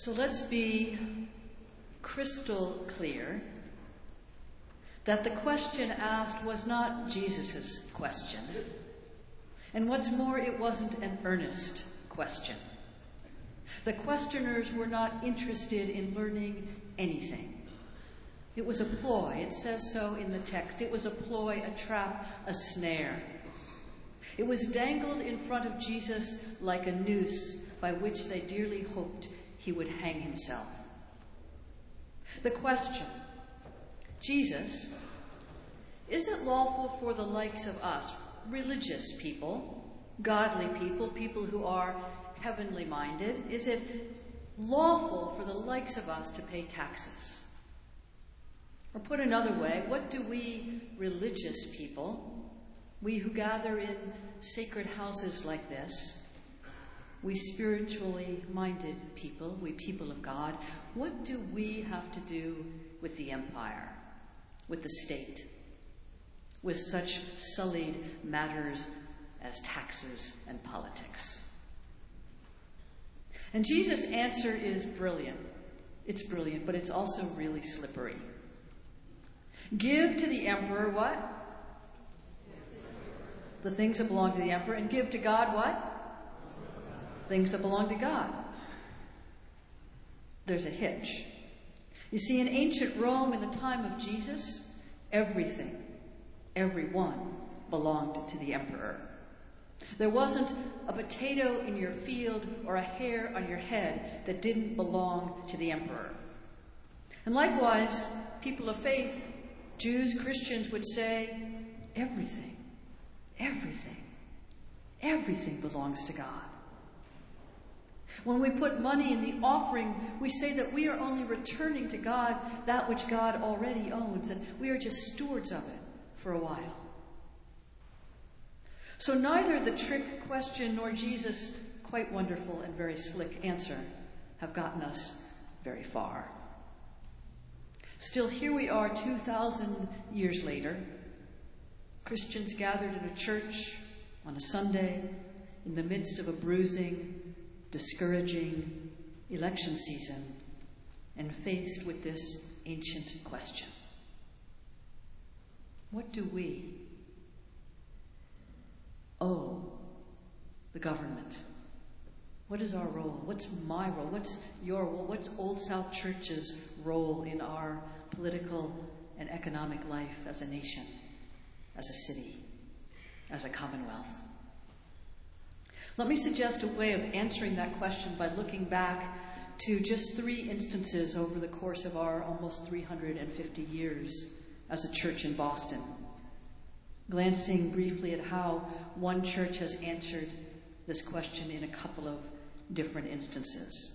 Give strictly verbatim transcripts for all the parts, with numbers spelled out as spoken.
So let's be crystal clear that the question asked was not Jesus' question. And what's more, it wasn't an earnest question. The questioners were not interested in learning anything. It was a ploy. It says so in the text. It was a ploy, a trap, a snare. It was dangled in front of Jesus like a noose by which they dearly hoped he would hang himself. The question, Jesus, is it lawful for the likes of us, religious people, godly people, people who are heavenly minded, is it lawful for the likes of us to pay taxes? Or put another way, what do we religious people, we who gather in sacred houses like this, we spiritually minded people, we people of God, what do we have to do with the empire, with the state, with such sullied matters as taxes and politics? And Jesus' answer is brilliant. It's brilliant, but it's also really slippery. Give to the emperor what? The things that belong to the emperor, and give to God what? Things that belong to God. There's a hitch. You see, in ancient Rome, in the time of Jesus, everything, everyone belonged to the emperor. There wasn't a potato in your field or a hair on your head that didn't belong to the emperor. And likewise, people of faith, Jews, Christians would say, everything, everything, everything belongs to God. When we put money in the offering, we say that we are only returning to God that which God already owns, and we are just stewards of it for a while. So neither the trick question nor Jesus' quite wonderful and very slick answer have gotten us very far. Still, here we are two thousand years later, Christians gathered in a church on a Sunday in the midst of a bruising, discouraging election season, and faced with this ancient question. What do we owe the government? What is our role? What's my role? What's your role? What's Old South Church's role in our political and economic life as a nation, as a city, as a commonwealth? Let me suggest a way of answering that question by looking back to just three instances over the course of our almost three hundred fifty years as a church in Boston, glancing briefly at how one church has answered this question in a couple of different instances.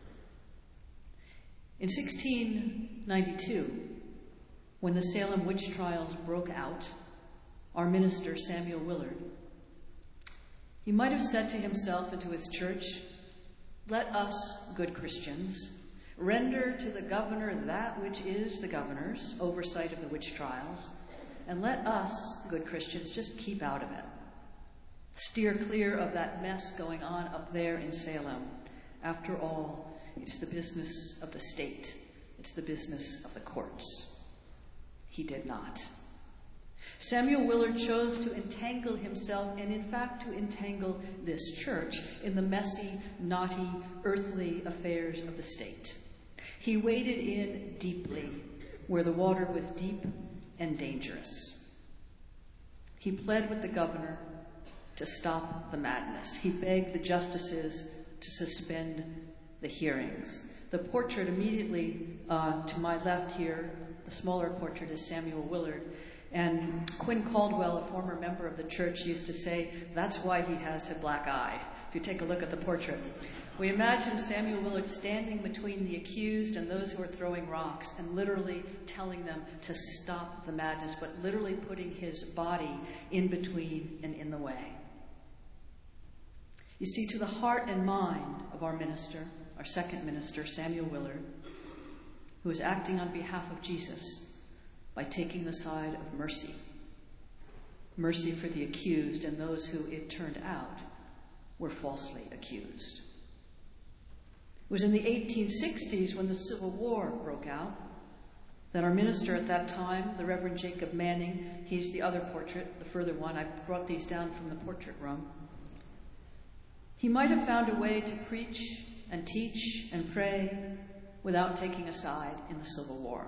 In sixteen ninety-two, when the Salem witch trials broke out, our minister, Samuel Willard, he might have said to himself and to his church, "Let us, good Christians, render to the governor that which is the governor's oversight of the witch trials, and let us, good Christians, just keep out of it. Steer clear of that mess going on up there in Salem. After all, it's the business of the state. It's the business of the courts." He did not. Samuel Willard chose to entangle himself, and in fact to entangle this church, in the messy, knotty, earthly affairs of the state. He waded in deeply where the water was deep and dangerous. He pled with the governor to stop the madness. He begged the justices to suspend the hearings. The portrait immediately uh, to my left here, the smaller portrait, is Samuel Willard. And Quinn Caldwell, a former member of the church, used to say, that's why he has a black eye. If you take a look at the portrait. We imagine Samuel Willard standing between the accused and those who are throwing rocks and literally telling them to stop the madness, but literally putting his body in between and in the way. You see, to the heart and mind of our minister, our second minister, Samuel Willard, who is acting on behalf of Jesus by taking the side of mercy, mercy for the accused and those who, it turned out, were falsely accused. It was in the eighteen sixties when the Civil War broke out that our minister at that time, the Reverend Jacob Manning, he's the other portrait, the further one, I brought these down from the portrait room. He might have found a way to preach and teach and pray without taking a side in the Civil War.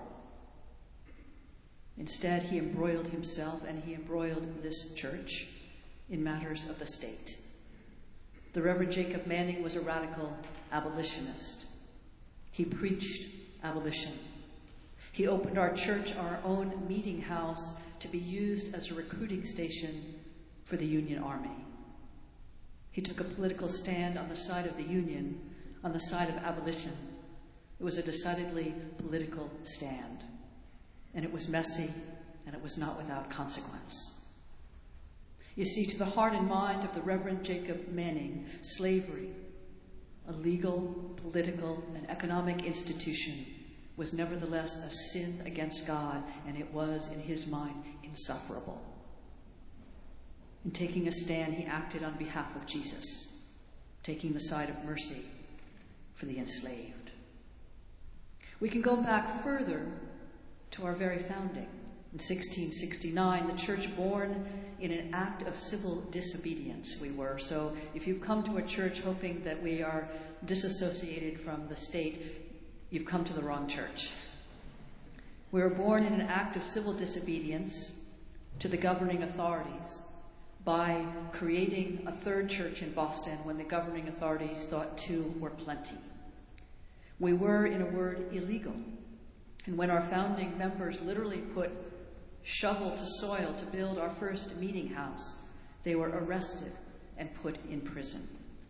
Instead, he embroiled himself and he embroiled this church in matters of the state. The Reverend Jacob Manning was a radical abolitionist. He preached abolition. He opened our church, our own meeting house, to be used as a recruiting station for the Union Army. He took a political stand on the side of the Union, on the side of abolition. It was a decidedly political stand, and it was messy, and it was not without consequence. You see, to the heart and mind of the Reverend Jacob Manning, slavery, a legal, political, and economic institution, was nevertheless a sin against God, and it was, in his mind, insufferable. In taking a stand, he acted on behalf of Jesus, taking the side of mercy for the enslaved. We can go back further to our very founding. In sixteen sixty-nine, the church born in an act of civil disobedience we were. So if you've come to a church hoping that we are disassociated from the state, you've come to the wrong church. We were born in an act of civil disobedience to the governing authorities by creating a third church in Boston when the governing authorities thought two were plenty. We were, in a word, illegal. And when our founding members literally put shovel to soil to build our first meeting house, they were arrested and put in prison.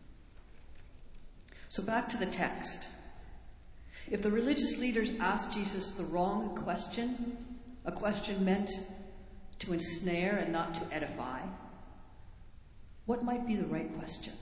So back to the text. If the religious leaders asked Jesus the wrong question, a question meant to ensnare and not to edify, what might be the right question?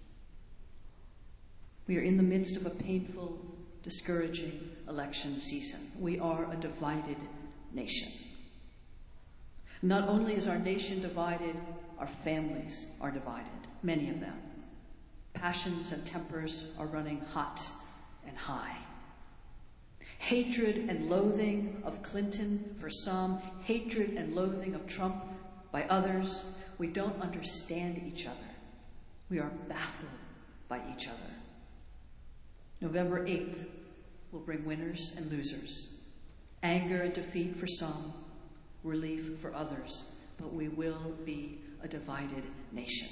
We are in the midst of a painful, discouraging election season. We are a divided nation. Not only is our nation divided, our families are divided, many of them. Passions and tempers are running hot and high. Hatred and loathing of Clinton for some, hatred and loathing of Trump by others. We don't understand each other. We are baffled by each other. November eighth will bring winners and losers, anger and defeat for some, relief for others, but we will be a divided nation.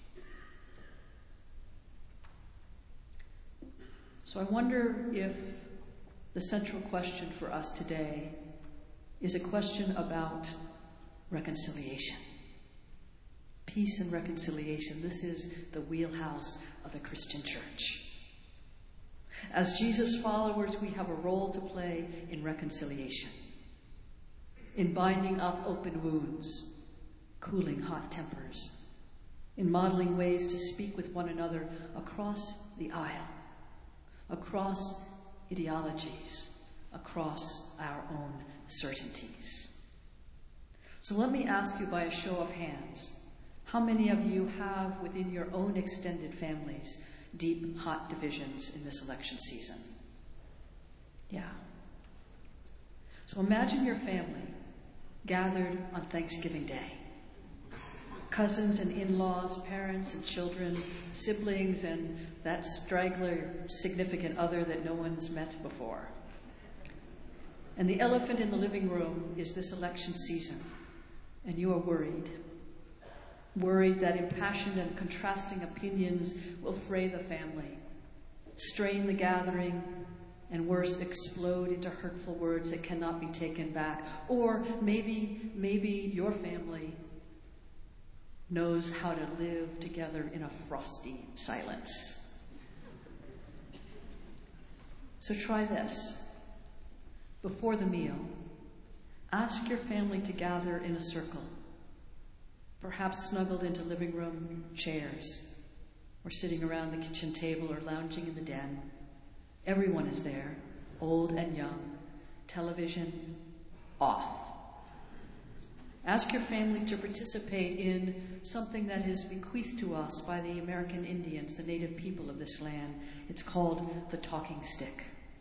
So I wonder if the central question for us today is a question about reconciliation. Peace and reconciliation. This is the wheelhouse of the Christian church. As Jesus followers, we have a role to play in reconciliation, in binding up open wounds, cooling hot tempers, in modeling ways to speak with one another across the aisle, across ideologies, across our own certainties. So let me ask you by a show of hands, how many of you have within your own extended families deep, hot divisions in this election season? Yeah. So imagine your family gathered on Thanksgiving Day. Cousins and in-laws, parents and children, siblings, and that straggler significant other that no one's met before. And the elephant in the living room is this election season, and you are worried. Worried that impassioned and contrasting opinions will fray the family, strain the gathering, and worse, explode into hurtful words that cannot be taken back. Or maybe, maybe your family knows how to live together in a frosty silence. So try this. Before the meal, ask your family to gather in a circle, perhaps snuggled into living room chairs, or sitting around the kitchen table or lounging in the den. Everyone is there, old and young, television off. Ask your family to participate in something that is bequeathed to us by the American Indians, the native people of this land. It's called the talking stick.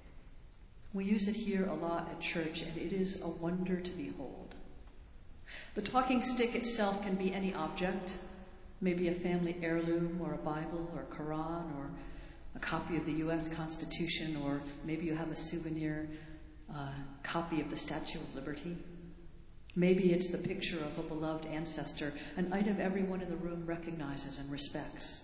We use it here a lot at church, and it is a wonder to behold. The talking stick itself can be any object, maybe a family heirloom or a Bible or a Quran or a copy of the U S Constitution, or maybe you have a souvenir uh, copy of the Statue of Liberty. Maybe it's the picture of a beloved ancestor, an item everyone in the room recognizes and respects.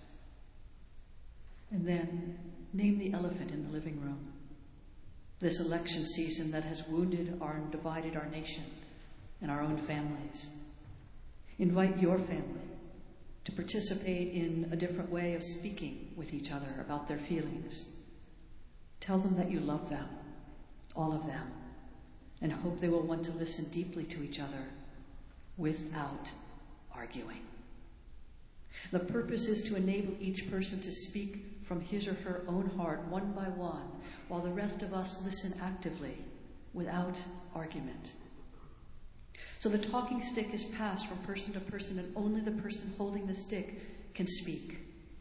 And then name the elephant in the living room. This election season that has wounded our and divided our nation and our own families. Invite your family to participate in a different way of speaking with each other about their feelings. Tell them that you love them, all of them, and hope they will want to listen deeply to each other without arguing. The purpose is to enable each person to speak from his or her own heart, one by one, while the rest of us listen actively, without argument. So the talking stick is passed from person to person, and only the person holding the stick can speak.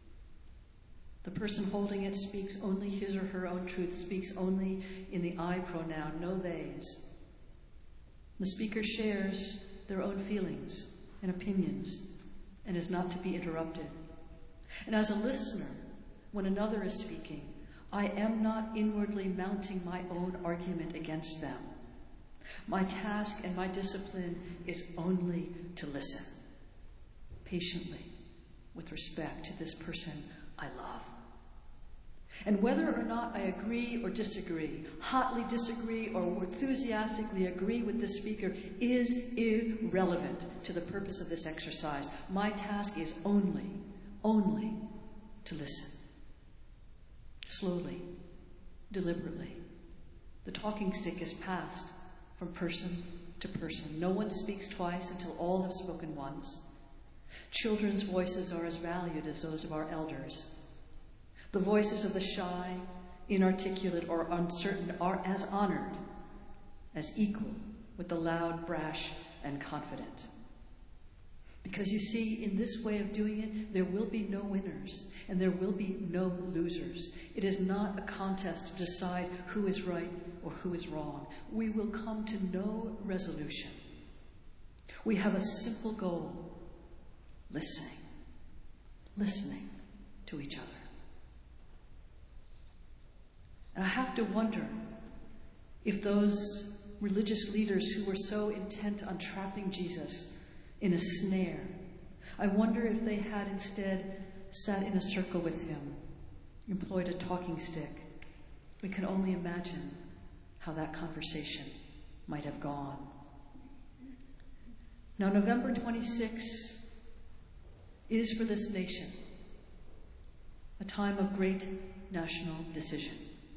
The person holding it speaks only his or her own truth, speaks only in the I pronoun, no theys. The speaker shares their own feelings and opinions and is not to be interrupted. And as a listener, when another is speaking, I am not inwardly mounting my own argument against them. My task and my discipline is only to listen patiently, with respect to this person I love. And whether or not I agree or disagree, hotly disagree or enthusiastically agree with the speaker, is irrelevant to the purpose of this exercise. My task is only, only to listen. Slowly, deliberately, the talking stick is passed from person to person. No one speaks twice until all have spoken once. Children's voices are as valued as those of our elders. The voices of the shy, inarticulate, or uncertain are as honored, as equal with the loud, brash, and confident. Because you see, in this way of doing it, there will be no winners, and there will be no losers. It is not a contest to decide who is right or who is wrong. We will come to no resolution. We have a simple goal: listening, listening to each other. And I have to wonder if those religious leaders who were so intent on trapping Jesus in a snare, I wonder if they had instead sat in a circle with him, employed a talking stick. We can only imagine how that conversation might have gone. Now, November twenty-sixth is for this nation a time of great national decision.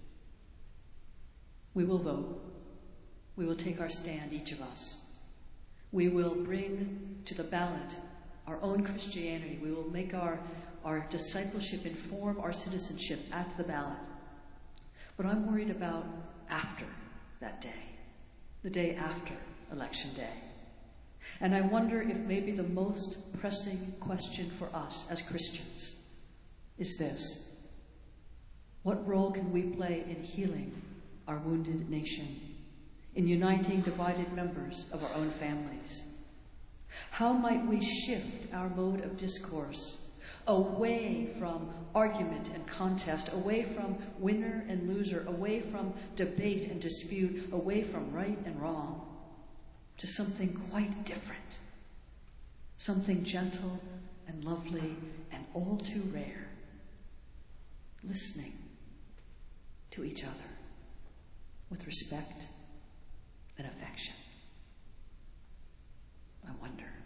We will vote. We will take our stand, each of us. We will bring to the ballot our own Christianity. We will make our, our discipleship inform our citizenship at the ballot. But I'm worried about after that day, the day after Election Day. And I wonder if maybe the most pressing question for us as Christians is this: what role can we play in healing our wounded nation, in uniting divided members of our own families? How might we shift our mode of discourse away from argument and contest, away from winner and loser, away from debate and dispute, away from right and wrong, to something quite different, something gentle and lovely and all too rare: listening to each other with respect and affection. I wonder.